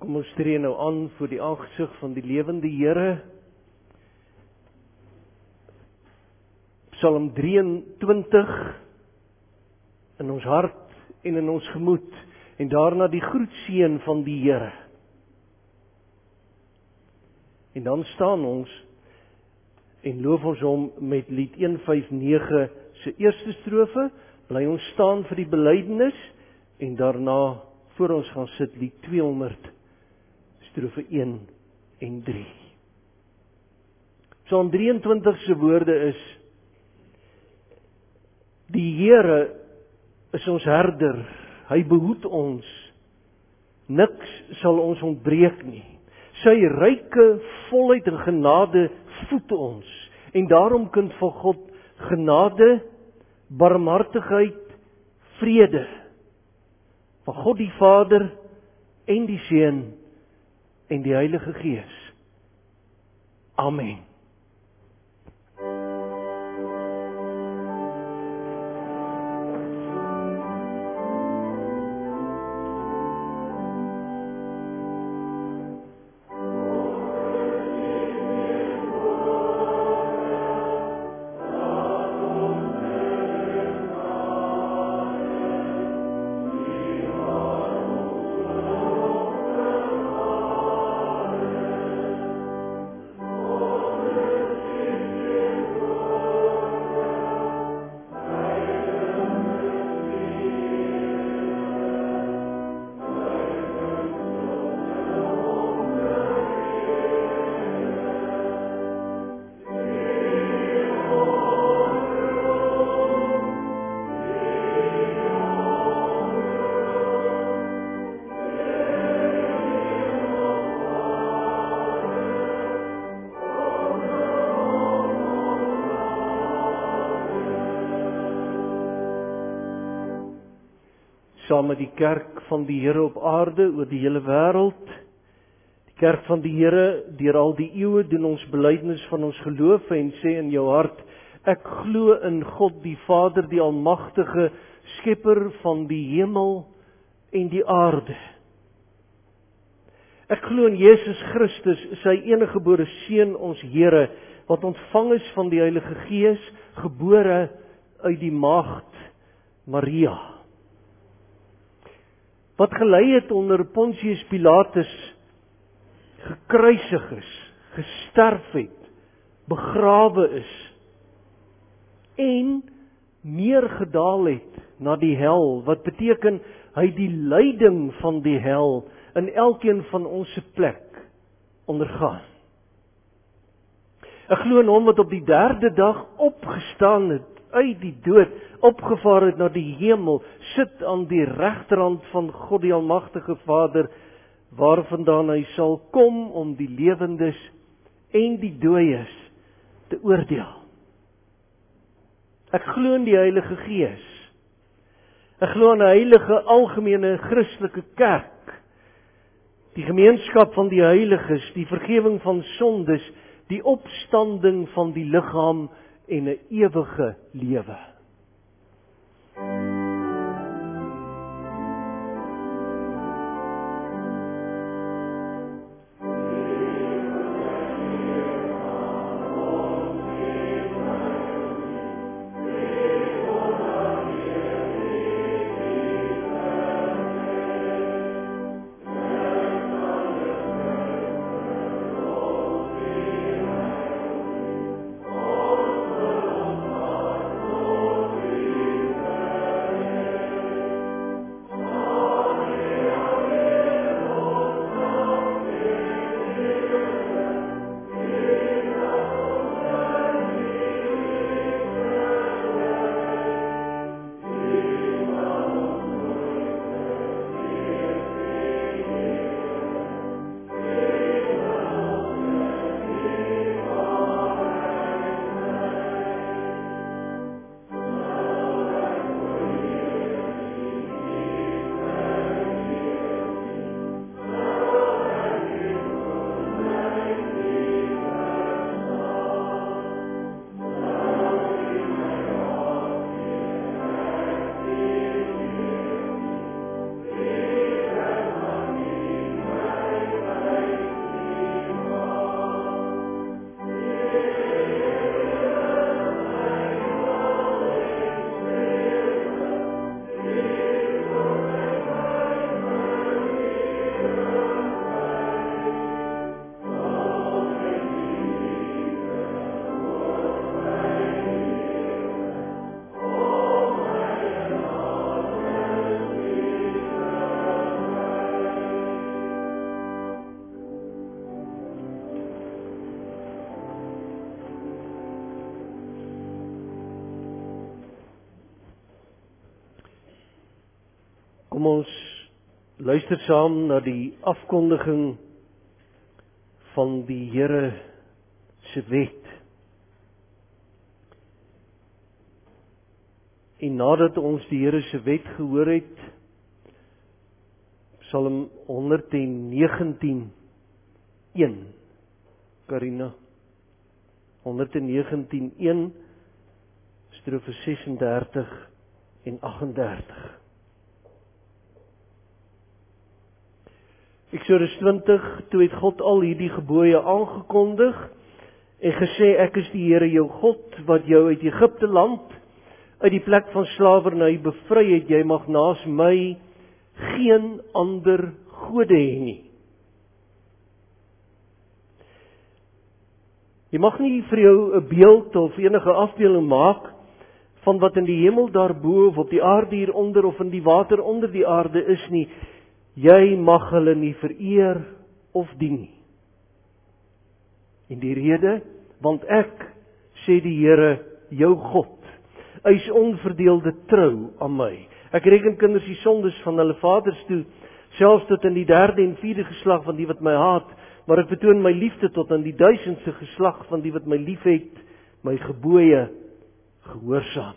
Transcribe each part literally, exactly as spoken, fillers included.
Kom ons tree nou aan voor die aangesig van die lewende Here. Psalm drieëntwintig in ons hart en in ons gemoed, en daarna die groetseën van die Here. En dan staan ons en loof ons hom met lied een vyf nege se eerste strofe, bly ons staan vir die belydenis, en daarna voor ons gaan sit lied tweehonderd strofe een en drie. Psalm drieëntwintig se woorde is: Die Here is ons herder, hy behoed ons, niks sal ons ontbreek nie. Sy ryke volheid en genade voed ons, en daarom kind van God genade, barmhartigheid, vrede van God die Vader en die Seun en die Heilige Gees. Amen. Saam met die kerk van die Here op aarde oor die hele wêreld, die kerk van die Here deur al die eeue, doen ons belydenis van ons geloof en sê in jou hart: ek glo in God die Vader, die almagtige skepper van die hemel en die aarde. Ek glo in Jesus Christus, sy eniggebore seun, ons Here, wat ontvang is van die Heilige Gees, gebore uit die maagd Maria, wat gelei het onder Pontius Pilatus, gekruisig is, gesterf het, begrawe is, en neergedaal het na die hel, wat beteken hy die lyding van die hel in elkeen van ons se plek ondergaan. Ek glo in hom wat op die derde dag opgestaan het uit die dood, opgevaar het na die hemel, sit aan die regterhand van God die almagtige Vader, waarvandaan hy sal kom om die lewendes en die dooies te oordeel. Ek glo in die Heilige Gees. Ek glo in 'n heilige algemene Christelike kerk, die gemeenskap van die heiliges, die vergifnis van sondes, die opstanding van die liggaam en 'n ewige lewe. Oh Kom ons luister saam na die afkondiging van die Here se wet. En nadat ons die Here se wet gehoor het, Psalm honderd negentien, een, Karina, honderd negentien, een, strofe ses en dertig en agt en dertig. Eksodus twintig, toe het God al hierdie gebooie aangekondig en gesê, ek is die Here jou God, wat jou uit Egipte land, uit die plek van slawerny bevry het, jy mag naas my geen ander gode hê nie. Jy mag nie vir jou 'n beeld of enige afbeelding maak van wat in die hemel daarbo of op die aarde hieronder of in die water onder die aarde is nie. Jy mag hulle nie vereer of dien nie. En die rede, want ek, sê die Here, jou God, hy is onverdeelde trou aan my. Ek reken kinders die sondes van hulle vaders toe, selfs tot in die derde en vierde geslag van die wat my haat, maar ek betoon my liefde tot aan die duisendste geslag van die wat my liefhet, my gebooie gehoorsaam.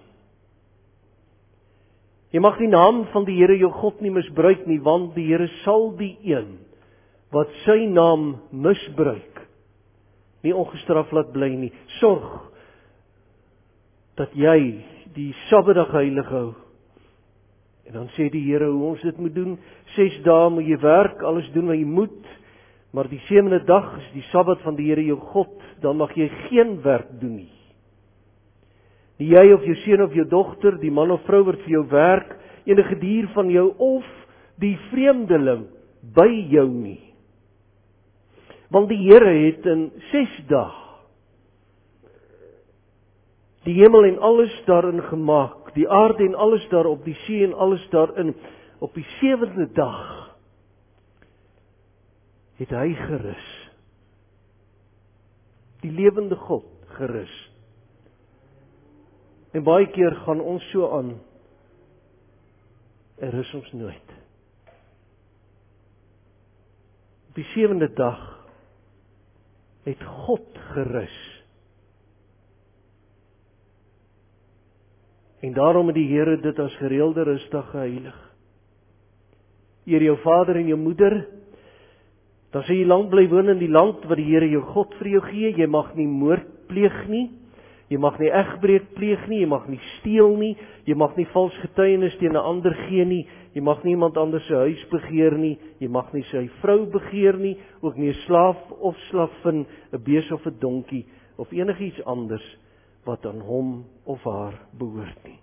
Jy mag die naam van die Here jou God nie misbruik nie, want die Here sal die een wat sy naam misbruik nie ongestraf laat bly nie. Sorg dat jy die Sabbatdag heilig hou. En dan sê die Here hoe ons dit moet doen. Ses dae moet jy werk, alles doen wat jy moet, maar die sewende dag is die Sabbat van die Here jou God, dan mag jy geen werk doen nie. Nie jy of jou seun of jou dogter, die man of vrou wat vir jou werk, enige dier van jou of die vreemdeling by jou nie. Want die Here het in ses dae die hemel en alles daarin gemaak, die aarde en alles daarop, die see en alles daarin. Op die sewende dag het hy gerus. Die lewende God gerus. En baie keer gaan ons so aan, en rus ons nooit. Op die sewende dag het God gerus. En daarom het die Here dit as gereelde rusdag geheilig. Eer jou vader en jou moeder, dan sal jy lank bly woon in die land wat die Here jou God vir jou gee. Jy mag nie moord pleeg nie, jy mag nie egbreek pleeg nie, jy mag nie steel nie, jy mag nie vals getuienis teen 'n ander gee nie, jy mag nie iemand anders se huis begeer nie, jy mag nie sy vrou begeer nie, ook nie 'n slaaf of slavin, 'n bees of 'n donkie of enigiets anders wat aan hom of haar behoort nie.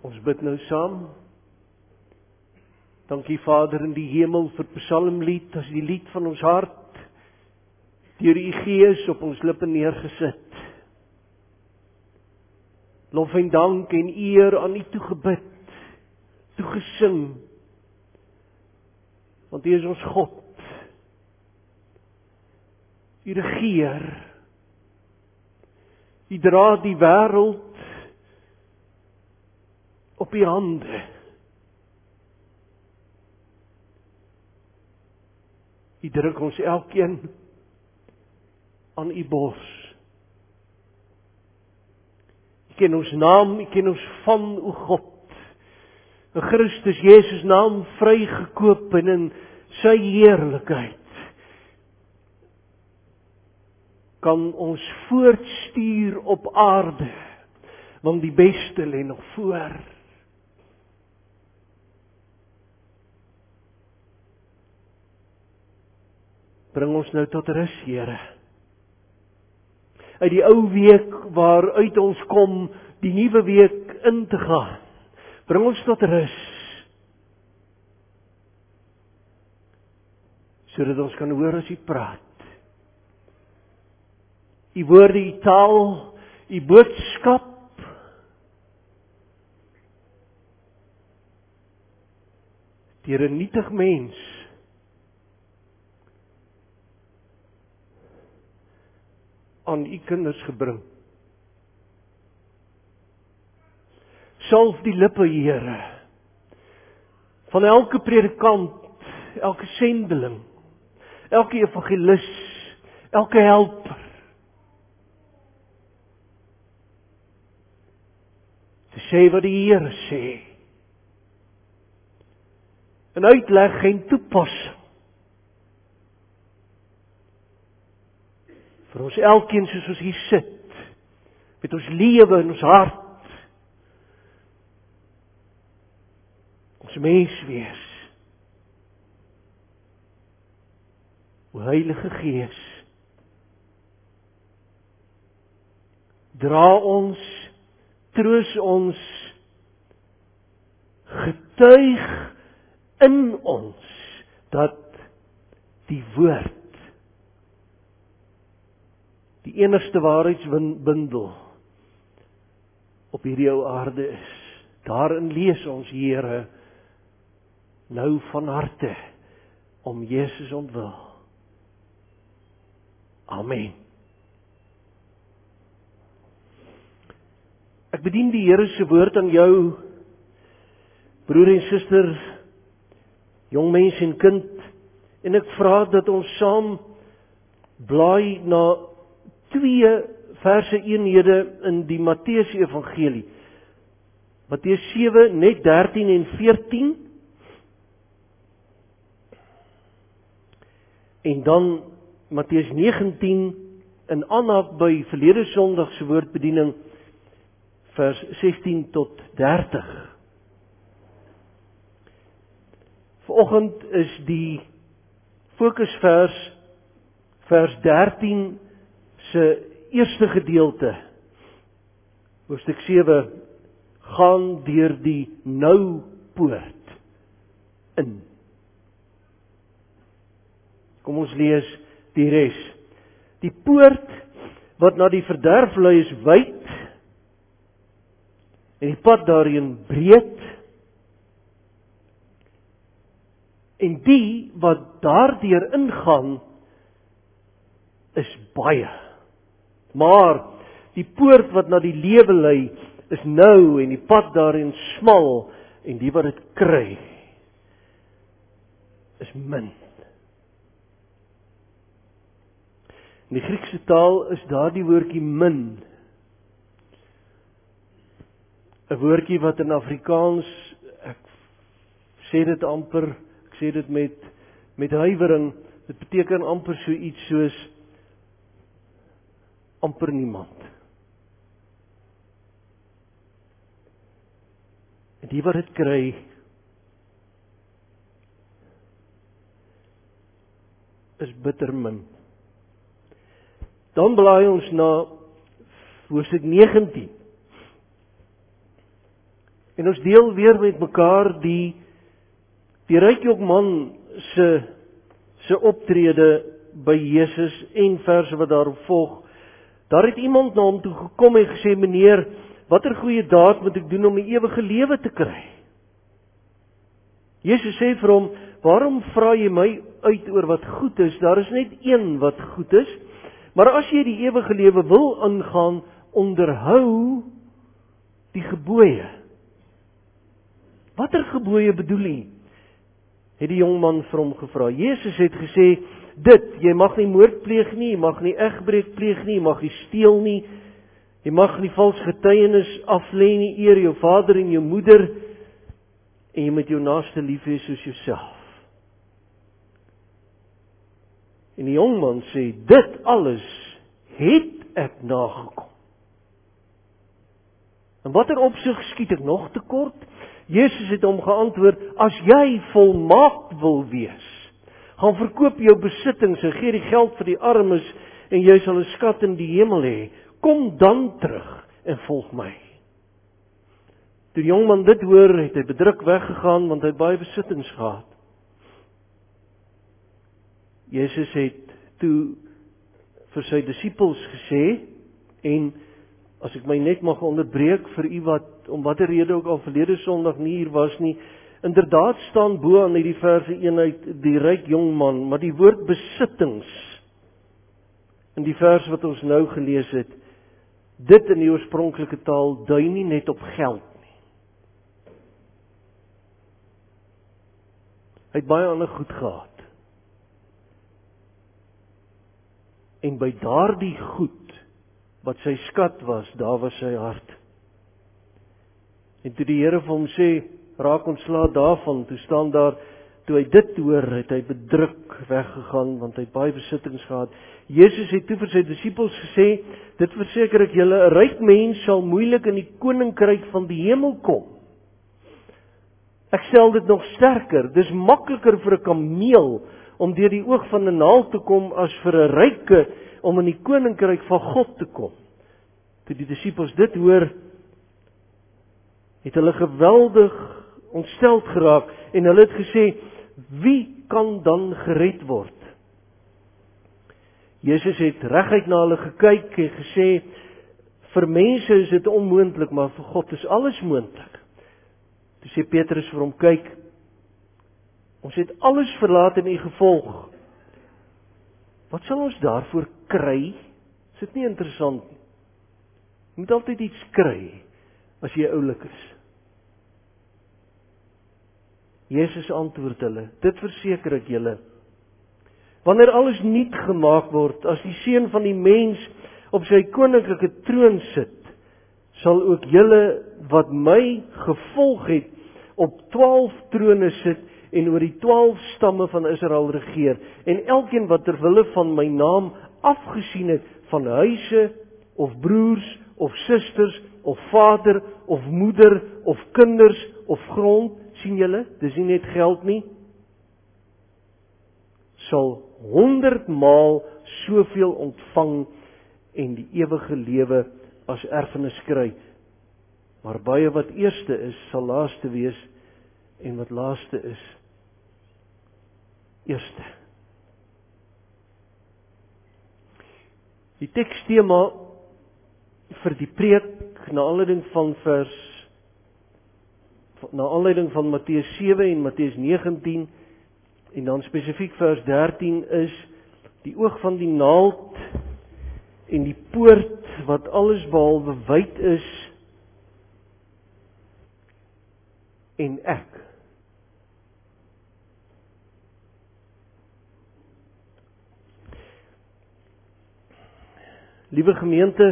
Ons bid nou saam. Dankie Vader in die hemel vir psalmlied, as die lied van ons hart, deur U Gees op ons lippe neergesit. Lof en dank en eer aan U toegebid, toegesing, want U is ons God. U regeer. U dra die wêreld op U hande. U druk ons elkeen aan U bors. U ken ons naam, U ken ons van, o God. In Christus Jesus naam vrygekoop en in sy heerlikheid kan ons voortstuur op aarde, want die beste lê nog voor. Bring ons nou tot rus, Here. Uit die ou week waaruit ons kom, die nuwe week in te gaan. Bring ons tot rus. Sodat ons kan hoor as U praat. U woorde, U taal, U boodskap. Deur 'n nietig mens aan U kinders gebring. Salf die lippe, Here, van elke predikant, elke sendeling, elke evangelis, elke helper. Te sê wat die Here sê. En uitleg geen toepassing. Vir ons elkeen soos ons hier sit, met ons lewe en ons hart, ons mens wees. O Heilige Gees, dra ons, troos ons, getuig in ons, dat die woord, die enigste waarheidsbundel op hierdie ou aarde is. Daarin lees ons, Here, nou van harte, om Jesus ontwil. Amen. Ek bedien die Here se woord aan jou, broer en suster, jong mens en kind, en ek vra dat ons saam blaai na twee verse eenhede in die Matteus Evangelie. Matteus sewe, net dertien en veertien. En dan Matteus negentien, in aanhaak by verlede Sondag se woordbediening, vers sestien tot dertig. Vanoggend is die fokusvers, vers dertien, se eerste gedeelte, hoofstuk sewe, gaan deur die nou poort in. Kom ons lees die res. Die poort wat na die verderf lei is wyd, en die pad daarin breed, en die wat daardeur ingaan, is baie. Maar die poort wat na die lewe lei, is nou, en die pad daarin smal, en die wat dit kry, is min. In die Griekse taal is daardie woordjie min, 'n woordjie wat in Afrikaans, ek sê dit amper, ek sê dit met, met huiwering, dit beteken amper so iets soos, amper niemand. En die wat dit kry, is bitter min. Dan blaai ons na hoofstuk negentien. En ons deel weer met mekaar die die ryk jongman se se optrede by Jesus en verse wat daarop volg. Daar het iemand na hom toe gekom en gesê, meneer, watter goeie daad moet ek doen om die ewige lewe te kry? Jesus sê vir hom, waarom vra jy my uit oor wat goed is? Daar is net een wat goed is, maar as jy die ewige lewe wil ingaan, onderhou die gebooie. Watter gebooie bedoel jy? Het die jongman vir hom gevra. Jesus het gesê, dit, jy mag nie moord pleeg nie, jy mag nie egbreek pleeg nie, jy mag nie steel nie, jy mag nie vals getuienis aflê nie, eer jou vader en jou moeder, en jy moet jou naaste lief hê soos jouself. En die jongman sê, dit alles het ek nagekom. In watter opsig skiet ek nog tekort? Jesus het hom geantwoord, as jy volmaak wil wees, gaan verkoop jou besittings en gee die geld vir die armes en jy sal 'n skat in die hemel hê. Kom dan terug en volg my. Toe die jongman dit hoor, het hy bedruk weggegaan want hy het baie besittings gehad. Jesus het toe vir sy disippels gesê, en as ek my net mag onderbreek vir u wat om watter rede ook al verlede Sondag nie hier was nie, inderdaad staan bo aan hierdie verse een uit die ryk jongman, maar die woord besittings in die vers wat ons nou gelees het, dit in die oorspronklike taal dui nie net op geld nie. Hy het baie ander goed gehad. En by daardie goed wat sy skat was, daar was sy hart. En toe die Here vir hom sê, raak ontslae daarvan, toe staan daar, toe hy dit hoor, het hy bedruk weggegaan, want hy het baie besittings gehad. Jesus het toe vir sy disippels gesê, dit verseker ek julle, 'n ryk mens sal moeilik in die koninkryk van die hemel kom. Ek stel dit nog sterker, dis makliker vir 'n kameel om deur die oog van 'n naald te kom, as vir 'n ryke om in die koninkryk van God te kom. Toe die disippels dit hoor, het hulle geweldig ontsteld geraak, en hulle het gesê, wie kan dan gered word? Jesus het reguit na hulle gekyk en gesê, vir mense is dit onmoontlik, maar vir God is alles moontlik. Toe sê Petrus vir hom, kyk, ons het alles verlaat en u gevolg. Wat sal ons daarvoor kry? Is dit nie interessant nie? Jy moet altyd iets kry, as jy oulik is. Jesus antwoord hulle, dit verseker ek julle, wanneer alles nuut gemaak word, as die seun van die mens op sy koninklike troon sit, sal ook julle wat my gevolg het, op twaalf trone sit, en oor die twaalf stamme van Israel regeer, en elkeen wat ter wille van my naam afgesien het, van huise, of broers, of susters, of vader, of moeder, of kinders, of grond, sien julle, dis nie net geld nie, sal honderdmaal soveel ontvang, en die ewige lewe as erfenis kry. Maar baie wat eerste is, sal laaste wees, en wat laaste is, eerste. Die tekstthema vir die preek, na aanleiding van vers, na aanleiding van Matteus sewe en Matteus negentien, en dan spesifiek vers dertien is, die oog van die naald, en die poort, wat alles behalwe wyd is, en ek. Liewe gemeente,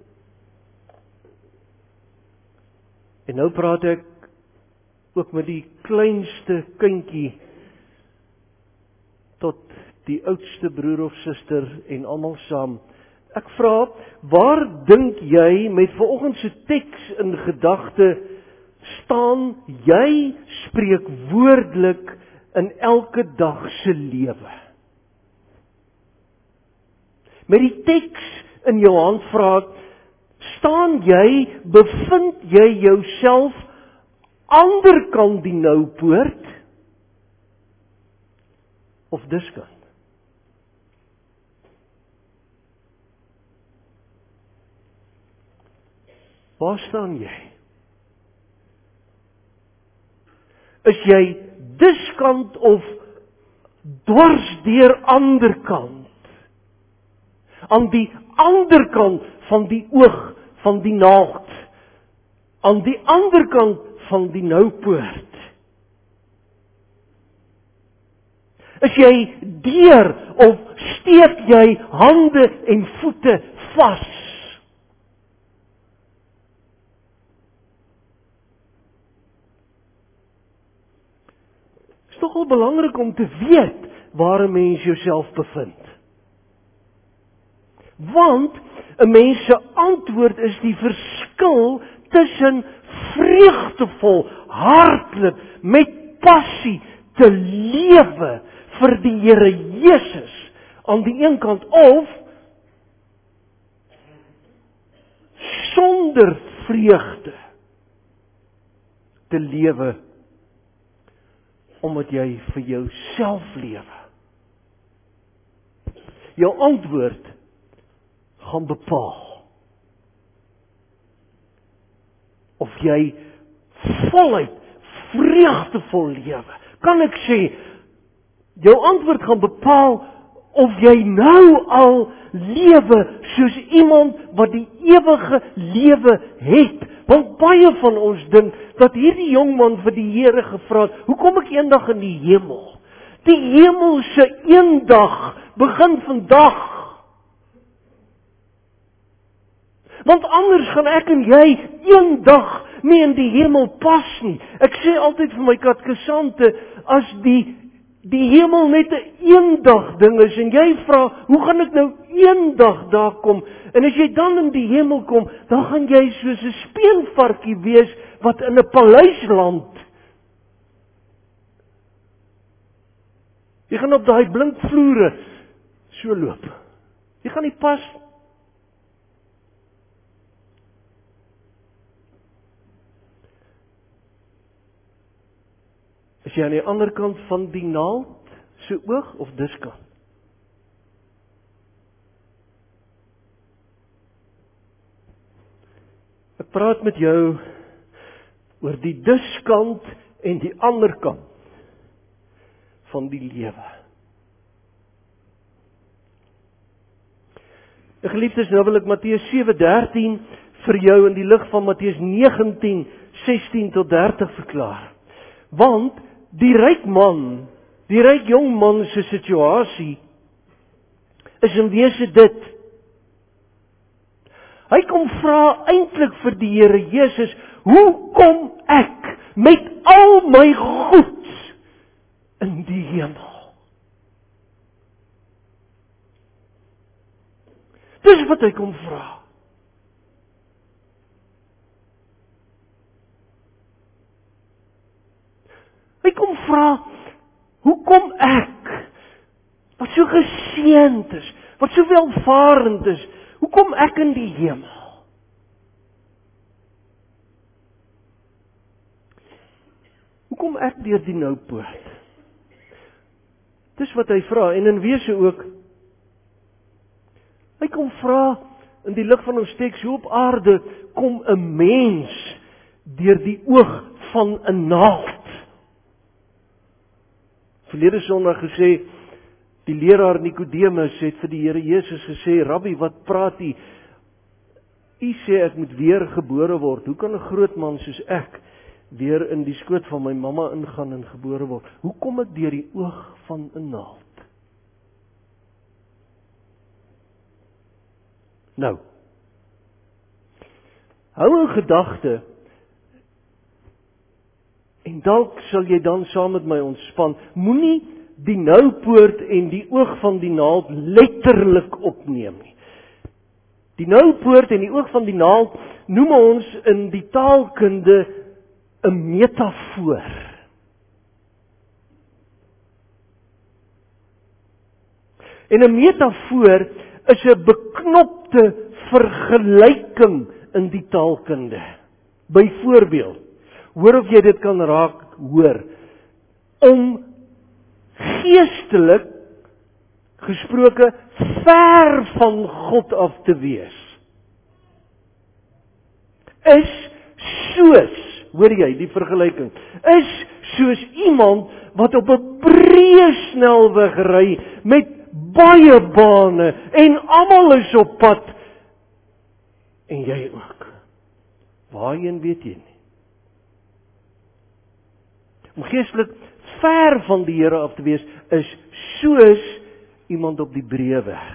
en nou praat ek ook met die kleinste kindjie tot die oudste broer of suster en almal saam. Ek vra, waar dink jy met vanoggend se teks in gedagte staan jy spreekwoordelik in elke dag se lewe? Met die teks in jou hand vra, staan jy, bevind jy jouself anderkant die noupoort of diskant? Waar staan jy? Is jy diskant of dwars deur anderkant? Aan die anderkant van die oog van die naald. Aan die anderkant van die noupoort. Is jy deur of steek jy hande en voete vas? Dit is nogal belangrik om te weet waar 'n mens jouself bevind. Want 'n mens se antwoord is die verskil tussen vreugdevol, hartlik, met passie te lewe vir die Here Jesus aan die een kant of sonder vreugde te lewe omdat jy vir jouself lewe. Jou antwoord gaan bepaal of jy voluit vreugdevol lewe. Kan ek sê, jou antwoord gaan bepaal of jy nou al lewe soos iemand wat die ewige lewe het. Want baie van ons dink dat hierdie jongman vir die Here gevra het, hoe kom ek eendag in die hemel? Die hemelse eendag begin vandag. Want anders gaan ek en jy eendag nie in die hemel pas nie. Ek sê altyd vir my katkesante, as die die hemel net 'n eendag ding is en jy vra, hoe gaan ek nou eendag daar kom? En as jy dan in die hemel kom, dan gaan jy soos 'n speenvarkie wees wat in 'n paleis land. Jy gaan op daai blink vloere so loop. Jy gaan nie pas. Is jy aan die ander kant van die naald se oog of diskant? Ek praat met jou oor die diskant en die ander kant van die lewe. Ek geliefdes, nou wil ek Matteus sewe dertien vir jou in die lig van Matteus negentien sestien tot dertig verklaar. Want die ryk man, die ryk jong man se situasie is in wese dit. Hy kom vra eintlik vir die Here Jesus, hoe kom ek met al my goed in die hemel? Dis wat hy kom vra. Hy kom vra, hoe kom ek, wat so geseënd is, wat so welvarend is, hoe kom ek in die hemel? Hoe kom ek deur die noupoort? Dis wat hy vra, en in wese ook, hy kom vra, in die lig van ons teks, hoe op aarde kom 'n mens deur die oog van 'n naald? Verlede Sondag gesê, die leraar Nikodemus het vir die Here Jesus gesê, Rabbi, wat praat u? U sê ek moet weer gebore word. Hoe kan 'n groot man soos ek weer in die skoot van my mamma ingaan en gebore word? Hoe kom ek deur die oog van 'n naald? Nou, hou 'n gedagte, en dalk sal jy dan saam met my ontspan, moenie die noupoort en die oog van die naald letterlik opneem nie. Die noupoort en die oog van die naald noem ons in die taalkunde 'n metafoor. En 'n metafoor is 'n beknopte vergelyking in die taalkunde. Byvoorbeeld, hoor of jy dit kan raak hoor, om geestelik gesproke ver van God af te wees, is soos, hoor jy die vergelyking, is soos iemand wat op 'n breë snelweg ry met baie bane en almal is op pad en jy ook. Waarheen weet jy nie? Om geestelik ver van die Here af te wees is soos iemand op die breë weg.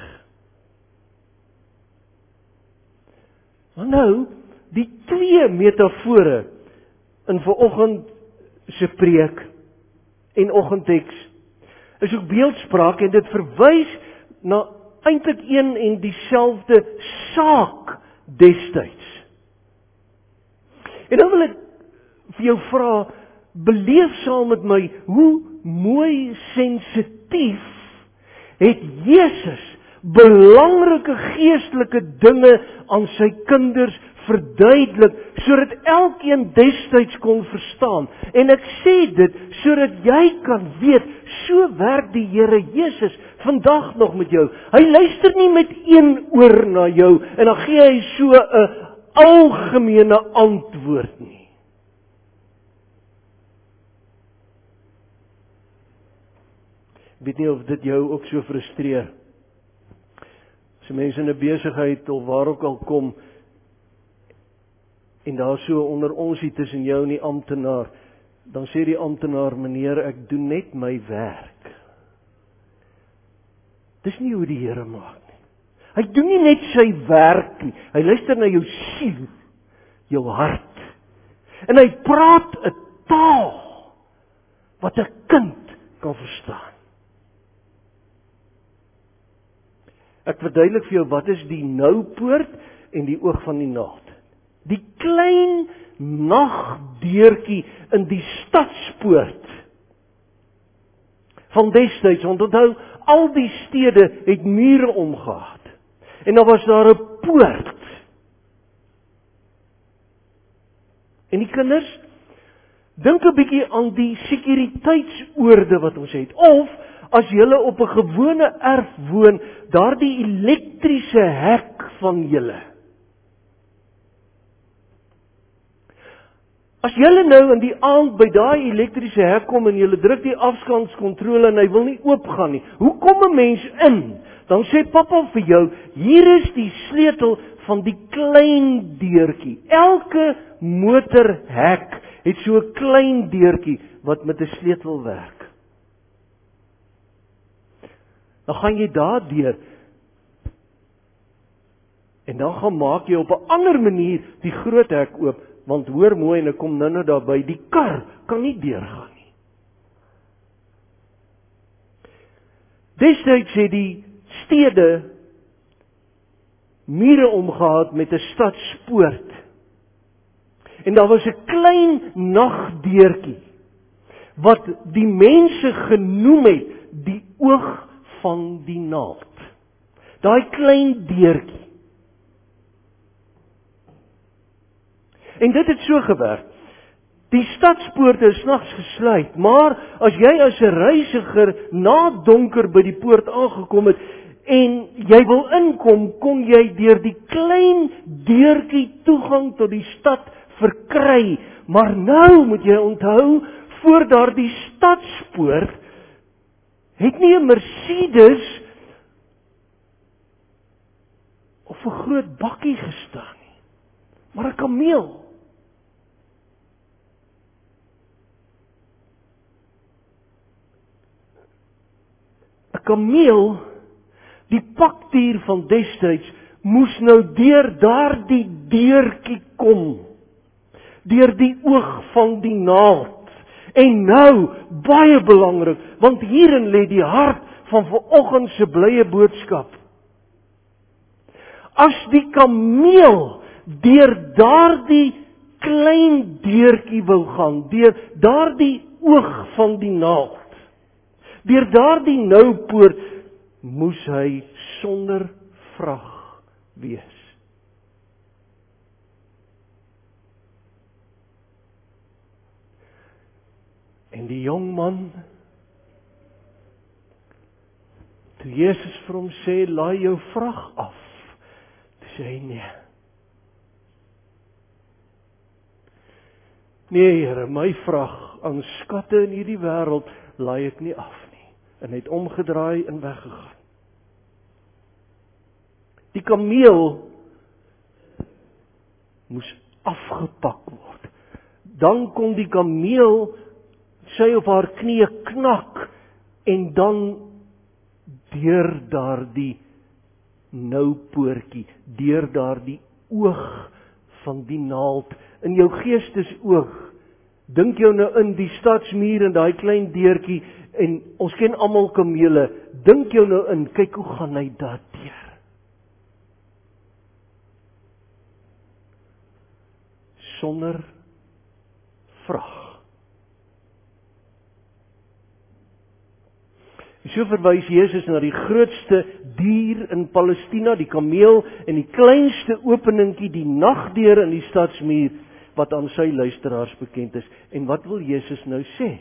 Maar nou, die twee metafore in vanoggend se preek en oggendteks is ook beeldspraak en dit verwys na eintlik een en dieselfde saak destyds. En dan wil ek vir jou vra, beleef saam met my hoe mooi sensitief het Jesus belangrike geestelike dinge aan sy kinders verduidelik, sodat elkeen destyds kon verstaan. En ek sê dit, sodat jy kan weet, so werk die Here Jesus vandag nog met jou. Hy luister nie met een oor na jou, en dan gee hy so 'n algemene antwoord nie. Ek weet nie of dit jou ook so frustreer. As mense in 'n besigheid of waar ook al kom, en daar so onder ons hier tussen jou en die amptenaar, dan sê die amptenaar, meneer, ek doen net my werk. Dis nie hoe die Here maak nie. Hy doen nie net sy werk nie. Hy luister na jou siel, jou hart. En hy praat 'n taal wat 'n kind kan verstaan. Ek verduidelik vir jou wat is die noupoort en die oog van die naald. Die klein nagdeurtjie in die stadspoort van destyds, want onthou, al die stede het mure omgehad. En dan was daar 'n poort. En die kinders, dink 'n bietjie aan die sekuriteitsoorde wat ons het. Of, as julle op 'n gewone erf woon, daardie elektriese hek van julle. As julle nou in die aand by daai elektriese hek kom en julle druk die afstandskontrole en hy wil nie oopgaan nie, hoe kom 'n mens in? Dan sê pappa vir jou, hier is die sleutel van die klein deurtjie. Elke motorhek het so 'n klein deurtjie wat met 'n sleutel werk. Dan gaan jy daardeur en dan gaan maak jy op 'n ander manier die groot hek oop, want hoor mooi en ek kom nou nou daarby, die kar kan nie deurgaan nie. Destyds het die stede mure omgehad met 'n stadspoort. En daar was 'n klein nagdeurtjie wat die mense genoem het die oog van die naald. Daai klein deurtjie. En dit het so gewerk. Die stadspoorte is nags gesluit, maar as jy as 'n reisiger na donker by die poort aangekom het en jy wil inkom, kon jy deur die klein deurtjie toegang tot die stad verkry. Maar nou moet jy onthou, voor daardie stadspoort het nie 'n Mercedes of 'n groot bakkie gestaan nie, maar 'n kameel. 'n Kameel, die pakdier van destyds, moes nou deur daardie deurtjie kom, deur die oog van die naald. En nou, baie belangrik, want hierin lê die hart van vanoggend se blye boodskap. As die kameel deur daardie klein deurtjie wou gaan, deur daardie oog van die naald, deur daardie noupoort, moes hy sonder vrag wees. En die jong man, toe Jesus vir hom sê, laai jou vrag af, toe sê hy nee. Nee, Here, my vrag aan skatte in hierdie wêreld laai ek nie af nie. En hy het omgedraai en weggegaan. Die kameel moes afgepak word. Dan kon die kameel sy of haar knie knak en dan deur daardie nou poortjie, deur daardie oog van die naald in jou geestesoog. Dink jou nou in die stadsmuur en daai klein deurtjie en ons ken almal kamele. Dink jou nou in, kyk hoe gaan hy daar deur. Sonder vrag. En so verwys Jesus na die grootste dier in Palestina, die kameel, en die kleinste openingkie, die nagdeur in die stadsmuur, wat aan sy luisteraars bekend is. En wat wil Jesus nou sê?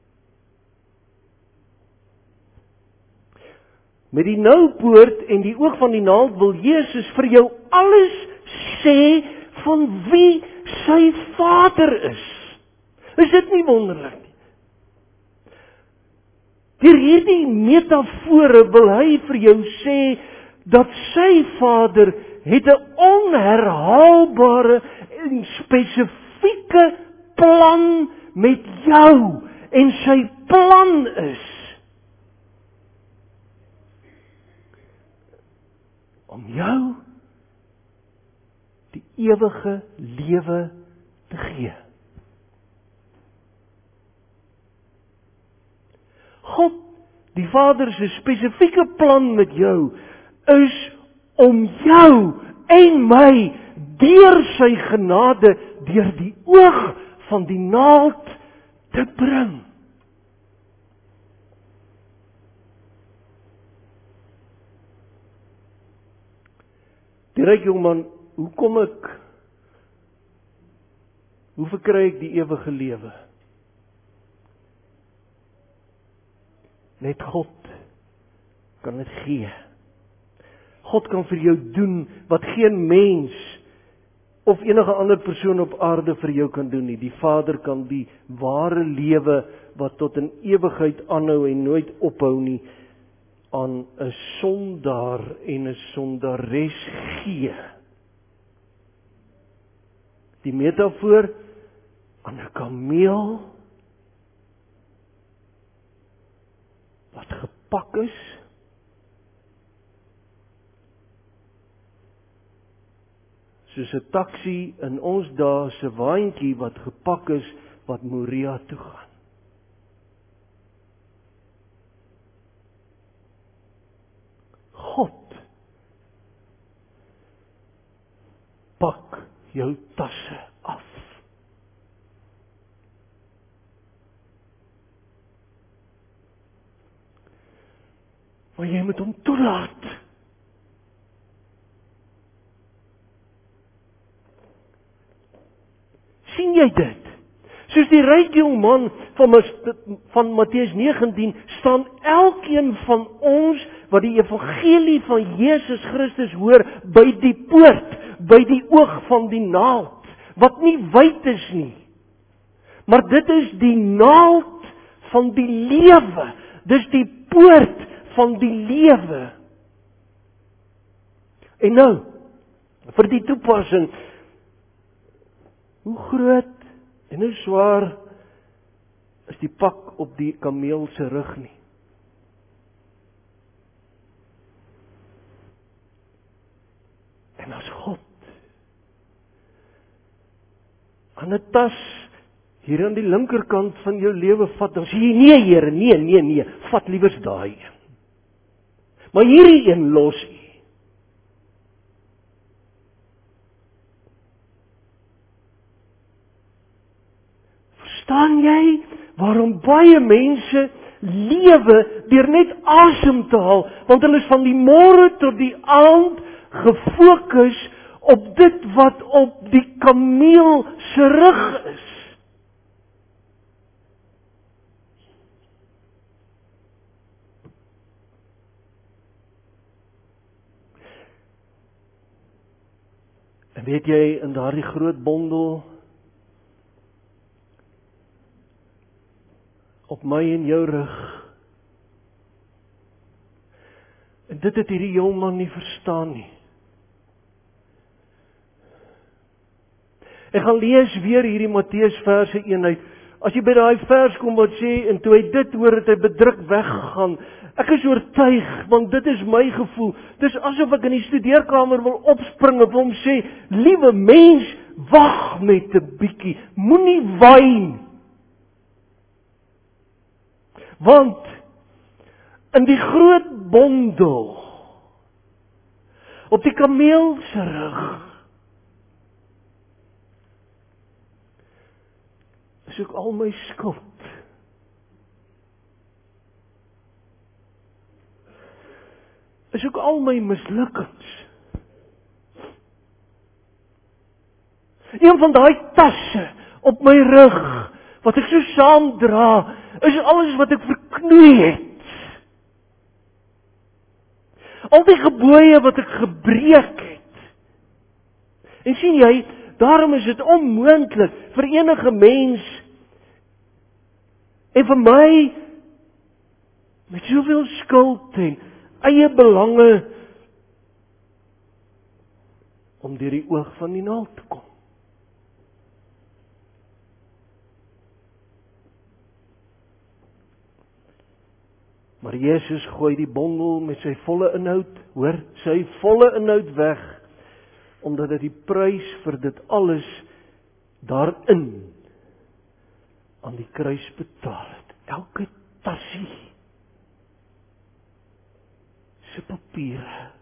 Met die noupoort en die oog van die naald wil Jesus vir jou alles sê van wie sy Vader is. Is dit nie wonderlik nie? Deur hierdie metafore wil hy vir jou sê dat sy Vader het 'n onherhaalbare en spesifieke plan met jou, en sy plan is om jou die ewige lewe te gee. God, die Vader se spesifieke plan met jou is om jou en my deur sy genade, deur die oog van die naald te bring. Die ryk jongman, hoe kom ek, hoe verkry ek die ewige lewe? Net God kan dit gee. God kan vir jou doen wat geen mens of enige ander persoon op aarde vir jou kan doen nie. Die Vader kan die ware lewe wat tot in ewigheid aanhou en nooit ophou nie, aan 'n sondaar en 'n sondares gee. Die metafoor aan 'n kameel wat gepak is, soos 'n taxi in ons dae se waantjie wat gepak is, wat Moria toe gaan. God pak jou tasse af. Maar jy moet hom toelaat. Sien jy dit? Soos die ryk jong man van, van Matteus negentien, staan elkeen van ons wat die evangelie van Jesus Christus hoor, by die poort, by die oog van die naald, wat nie wyd is nie. Maar dit is die naald van die lewe. Dis die poort van die lewe. En nou, vir die toepassing, hoe groot en hoe swaar is die pak op die kameel se rug nie? En as God aan 'n tas hier aan die linkerkant van jou lewe vat, dan sê jy, nee Here, nee, nee, nee, vat liewers daai een. Maar hierdie een los U. Verstaan jy waarom baie mense lewe deur net asem te haal, want hulle is van die môre tot die aand gefokus op dit wat op die kameel se rug is. En weet jy, in daardie groot bondel, op my en jou rug, en dit het hierdie jongman nie verstaan nie. Ek gaan lees weer hierdie Matteus verse een uit. As jy by daai vers kom wat sê, en toe hy dit hoor, het hy bedruk weggegaan. Ek is oortuig, want dit is my gevoel. Dis asof ek in die studeerkamer wil opspring en hom sê, liewe mens, wag net 'n bietjie, moenie wyn. Want in die groot bondel, op die kameel se rug, is ook al my skuld. Is ook al my mislukkings. Een van daai tasse op my rug, wat ek so saamdra, is alles wat ek verknoei het. Al die gebooie wat ek gebreek het. En sien jy, daarom is dit onmoontlik vir enige mens, en vir my, met soveel skuld en eie belange, om deur die oog van die naald te kom. Maar Jesus gooi die bondel met sy volle inhoud, hoor, sy volle inhoud weg, omdat hy die prys vir dit alles daarin aan die kruis betaal het. Elke tassie se papiere.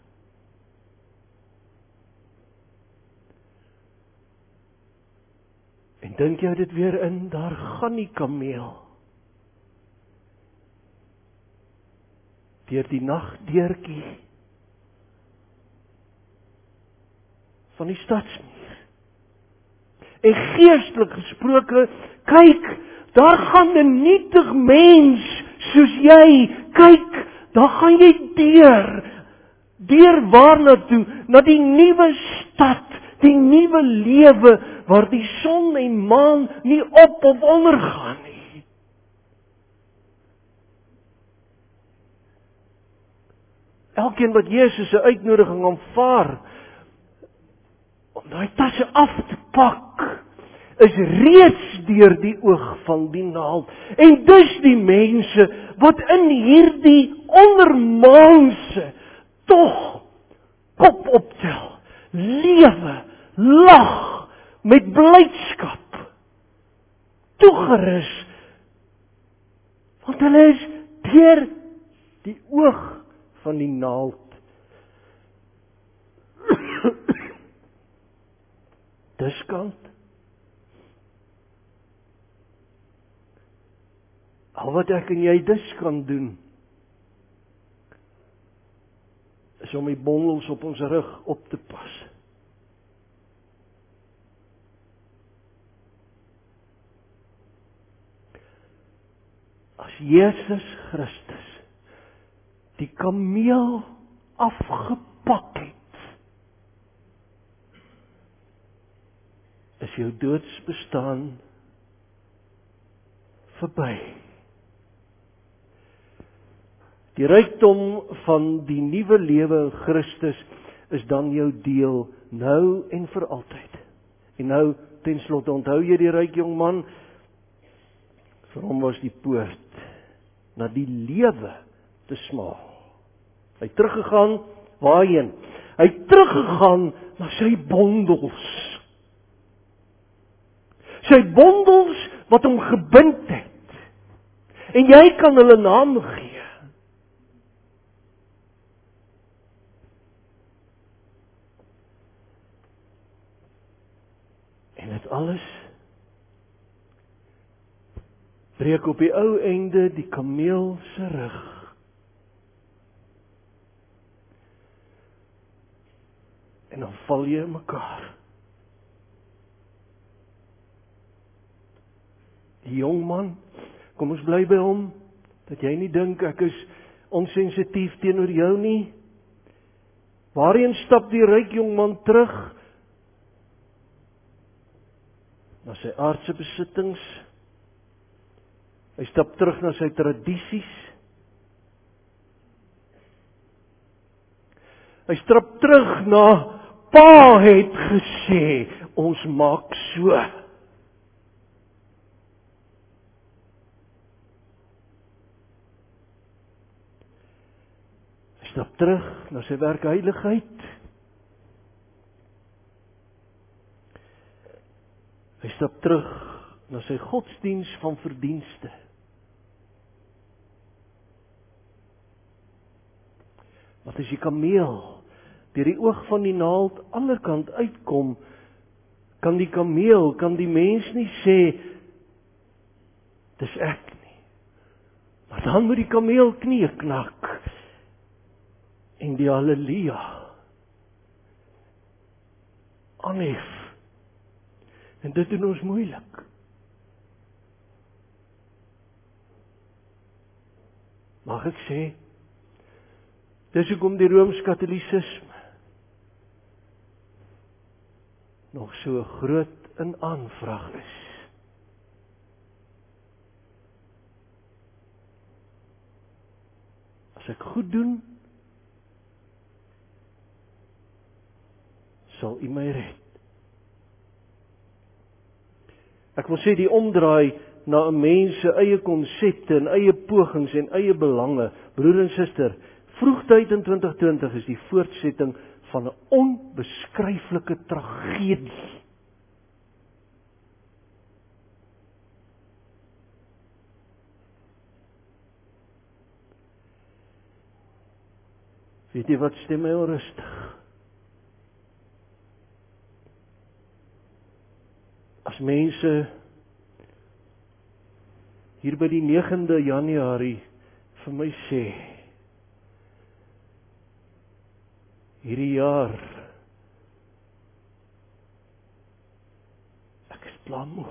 En dink jy dit weer in, daar gaan die kameel deur die nagdeurtjie van die stadsmuur. En geestelik gesproke, kyk, daar gaan 'n nietig mens soos jy, kyk, daar gaan jy deur, deur waarna toe, na die nuwe stad, die nuwe lewe, waar die son en maan nie op of onder gaan nie. Elkeen wat Jesus se uitnodiging aanvaar, om daai tasse af te pak, is reeds deur die oog van die naald. En dis die mense wat in hierdie ondermaanse tog kop optel, lewe, lag, met blydskap, toegerus, want hulle is deur die oog van die naald. Dis kant. Al wat ek en jy dus kan doen, is om die bondels op ons rug op te pas. As Jesus Christus die kameel afgepak het, is jou doodsbestaan verby. Die rykdom van die nuwe lewe in Christus is dan jou deel, nou en vir altyd. En nou, ten slotte, onthou jy die ryk jong man? Vir hom was die poort na die lewe te smaal. Hy het teruggegaan, waarheen? Hy het teruggegaan na sy bondels. Sy bondels wat hom gebind het. En jy kan hulle naam gee. En dit alles breek op die ou einde die kameel se rug. En dan val jy in mekaar. Die jong man, kom ons bly by hom, dat jy nie dink ek is onsensitief teenoor jou nie. Waarheen stap die ryk jong man terug? na sy aardse besittings. Hy stap terug na sy tradisies. Hy stap terug na Pa het gesê, ons maak so. Hy stap terug na sy werkheiligheid. Hy stap terug na sy godsdiens van verdienste. Wat as die kameel deur die oog van die naald allerkant uitkom, kan die kameel, kan die mens nie sê, dis ek nie. Maar dan moet die kameel knie knak, en die halleluja, aanhef. En dit doen ons moeilik. Mag ek sê, dis hoekom die Rooms-Katholicisme nog so groot in aanvraag is. As ek goed doen, sal U my red. Ek wil sê die omdraai na 'n mens se eie konsepte en eie pogings en eie belange, broer en suster, vroegtyd in twintig twintig is die voortsetting van 'n onbeskryflike tragedie. Weet jy wat stem my onrustig? As mense hier by die negende Januarie vir my sê, hierdie jaar, ek is blamoeg.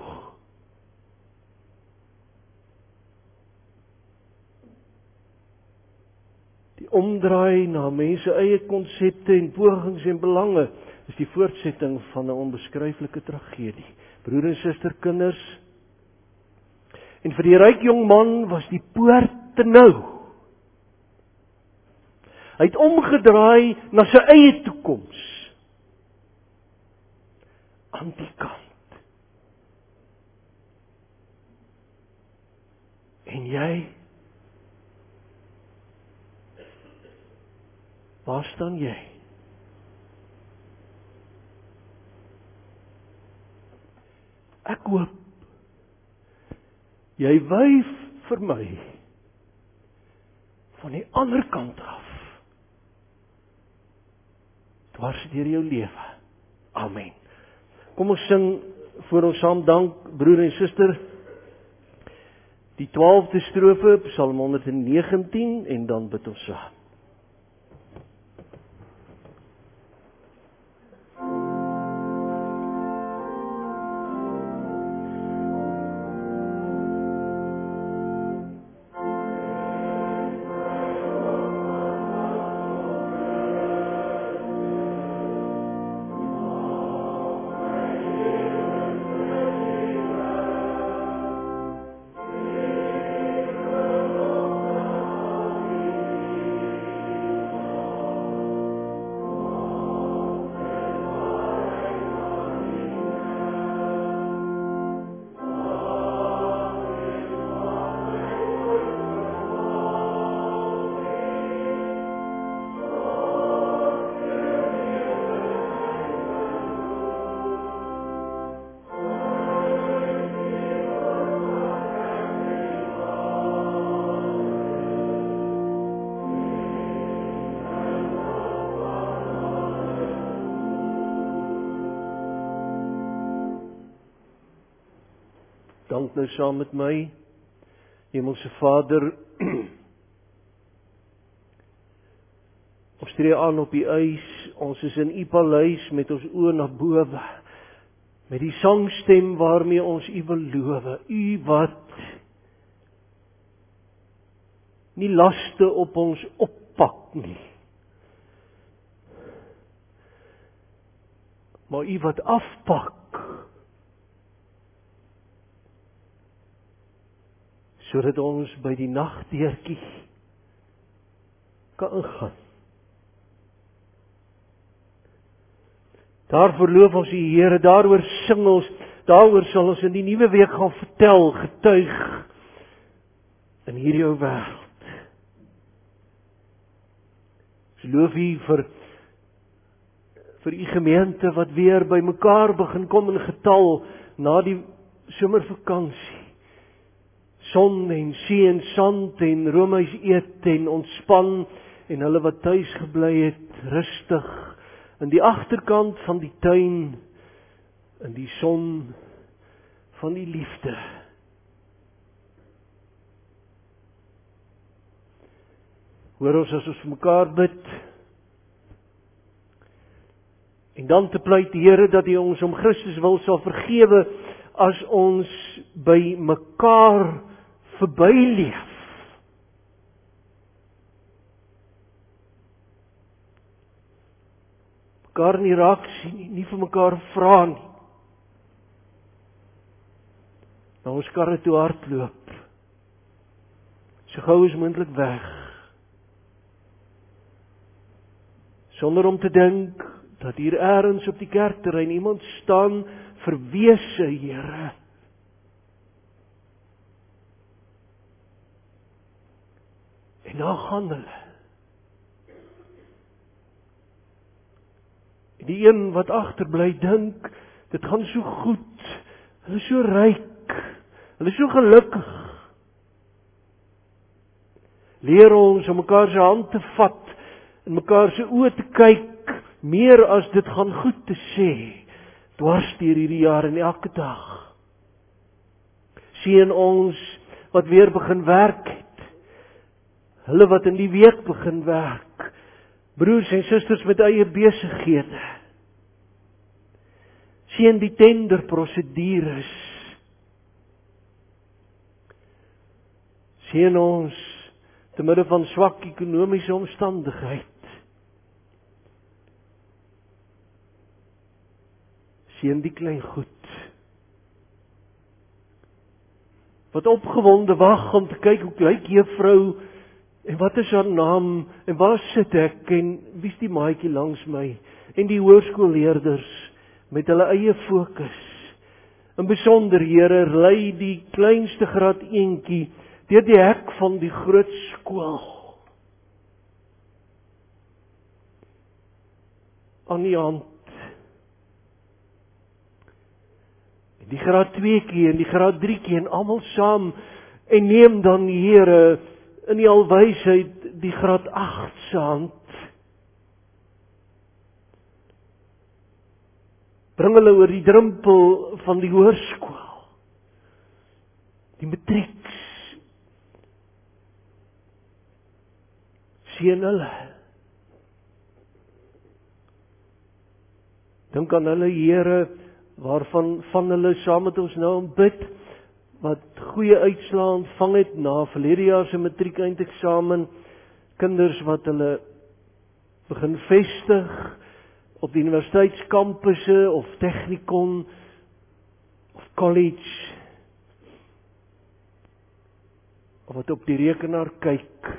Die omdraai na mense eie konsepte en pogings en belange is die voortsetting van 'n onbeskryflike tragedie. Broer en suster, kinders, en vir die ryk jong man was die poort te nou. Hy het omgedraai na sy eie toekoms. Aan die kant. En jy? Waar staan jy? Ek hoop, jy wyf vir my van die ander kant af. Dwars deur jou lewe. Amen. Kom ons sing voor ons saam dank, broer en suster, die twaalfde strofe, Psalm honderd negentien, en dan bid ons saam. Dank nou saam met my, Hemelse Vader, ons tree aan op die ys, ons is in U paleis met ons oë na bowe, met die sangstem waarmee ons U wil loof, U wat nie laste op ons oppak nie, maar U wat afpak, sodat ons by die nagdeurtjie kan ingaan. Daarvoor loof ons die Here, daaroor sing ons, daaroor sal ons in die nuwe week gaan vertel, getuig in hierdie ou wêreld. Ons loof U vir vir U gemeente wat weer by mekaar begin kom in getal na die somervakansie. Son en see en sand en roomys eet en ontspan en hulle wat tuis gebly het, rustig in die agterkant van die tuin, in die son van die liefde. Hoor ons as ons vir mekaar bid, en dan te pleit die Here dat hy ons om Christus wil sal vergewe as ons by mekaar verbyleef. Mekaar nie raak sien nie, nie vir mekaar vra nie. Nou ons karre toe hardloop. So gou as moontlik weg. Sonder om te dink dat hier eers op die kerkterrein iemand staan verwese, Here. En dan gaan hulle. En die een wat agterbly dink, dit gaan so goed, hulle is so ryk, hulle is so gelukkig. Leer ons om mekaar se hand te vat, en mekaar se oë te kyk, meer as dit gaan goed te sê, dwars deur hierdie jaar en elke dag. Seën ons wat weer begin werk het, hulle wat in die week begin werk, broers en susters met eie besighede. Seën die tenderprosedures. Seën ons te midde van swak ekonomiese omstandigheid. Seën die klein goed, wat opgewonde wag om te kyk hoe lyk juffrou, en wat is haar naam, en waar sit ek, en wie's die maatjie langs my, en die hoërskoolleerders met hulle eie fokus. In besonder, Here, lei die kleinste graad eentjie deur die hek van die groot skool. Aan die hand. Die graad tweekie en die graad driekie en almal saam, en neem dan die Here in die alwysheid die graad agt se hand. Bring hulle oor die drempel van die hoërskool, die matrieks. Seën hulle. Dink aan hulle, Here, waarvan van hulle saam met ons nou bid, wat goeie uitslae ontvang het na verlede jaar se matriek eindeksamen, kinders wat hulle begin vestig op die universiteitskampusse of technikon of college, of wat op die rekenaar kyk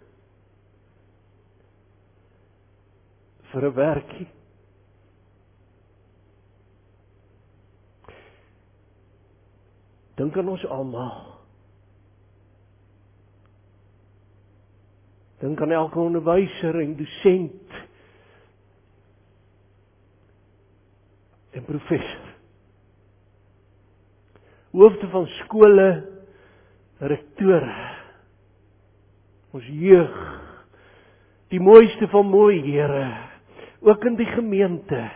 vir 'n werkie. Dink aan ons almal. Dink aan elke onderwyser en dosent en professor. Hoofde van skole, rektore, ons jeug, die mooiste van mooi, Here, ook in die gemeente.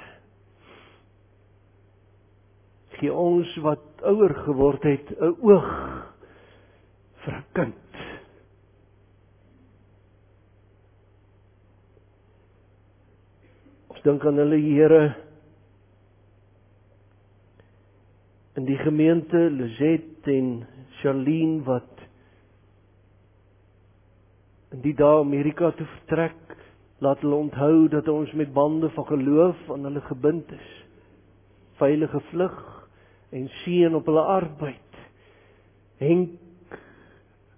Gee ons wat ouer geword het, 'n oog vir 'n kind. Ons dink aan hulle, Here, in die gemeente, Lisette en Charlene, wat in die dae Amerika toe vertrek, laat hulle onthou dat ons met bande van geloof aan hulle gebind is. Veilige vlug en seën op hulle arbeid. Henk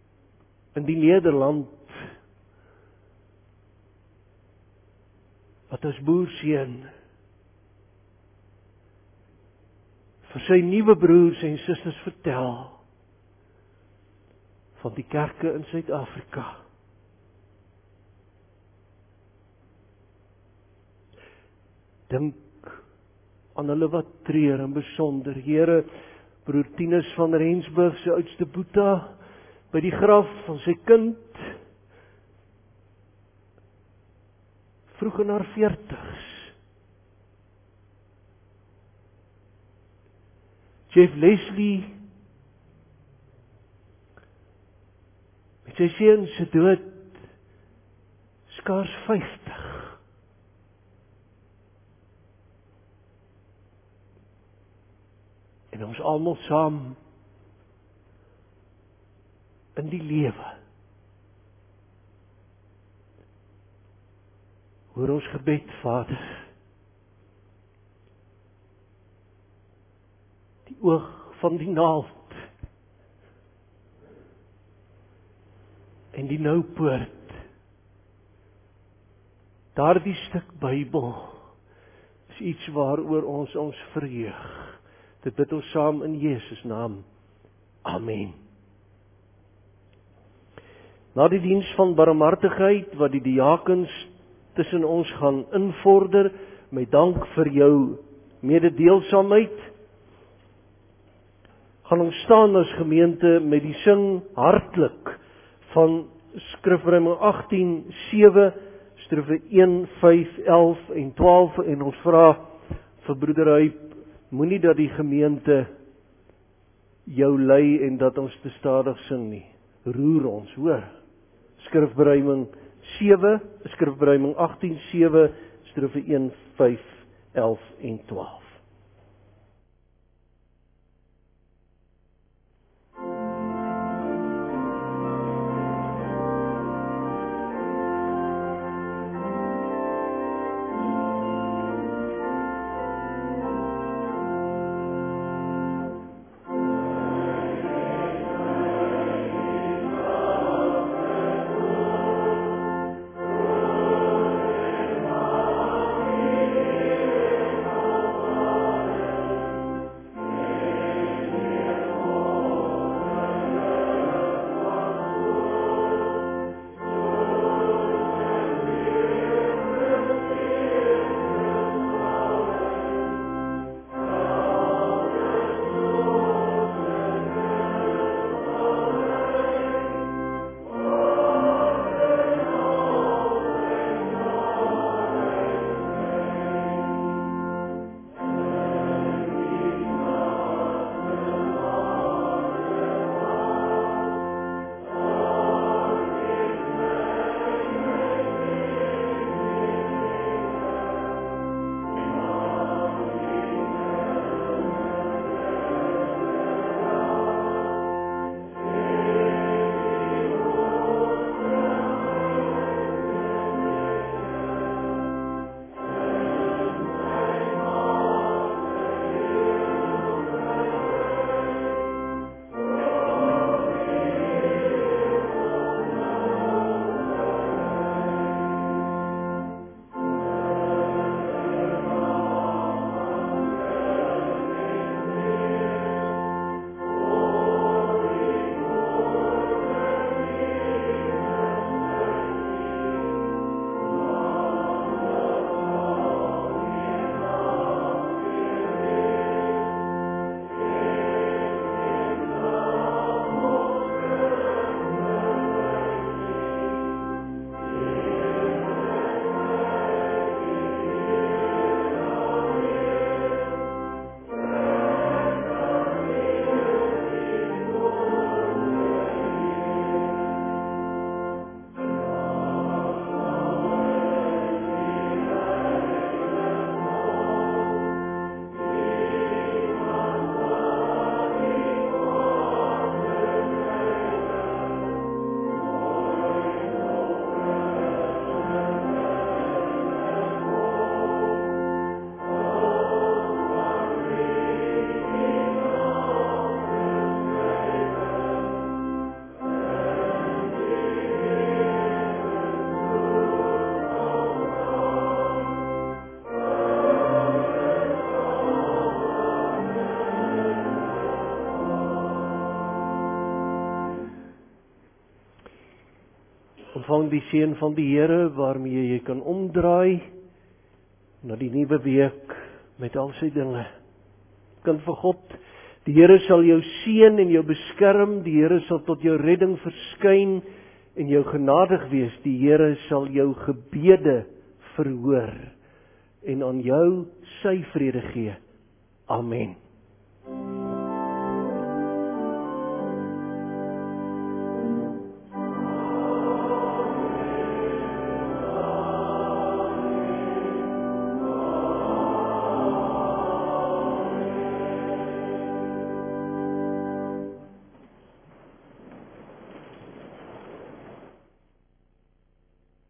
in die Nederland, wat as boerseun vir sy nuwe broers en susters vertel van die kerke in Suid-Afrika. Dink aan hulle wat treur en besonder. Here, broer Tinus van Rensburg, sy oudste boeta, by die graf van sy kind, vroeg in haar veertigs. Jeff Leslie, met sy seun se dood, skaars vyftig. En ons almal saam in die lewe. Hoor ons gebed, Vader. Die oog van die naald en die noupoort. Daardie stuk Bybel is iets waaroor ons ons verheug. Dit bid ons saam in Jesus naam. Amen. Na die diens van barmhartigheid wat die diakens tussen ons gaan invorder, met dank vir jou mededeelsaamheid, gaan ons staan as gemeente met die sing hartlik van skrifruiming agttien sewe, strofe een, vyf, elf en twaalf, en ons vra vir broeder Huip, moenie dat die gemeente jou lei en dat ons te stadig sing nie. Roer ons, hoor. Skrifberuiming sewe, skrifberuiming agttien sewe, strofe een, vyf, elf en twaalf. ontvang die seën van die Here waarmee jy kan omdraai na die nuwe week met al sy dinge. Kind van God, die Here sal jou seën en jou beskerm, die Here sal tot jou redding verskyn en jou genadig wees, die Here sal jou gebede verhoor en aan jou sy vrede gee. Amen.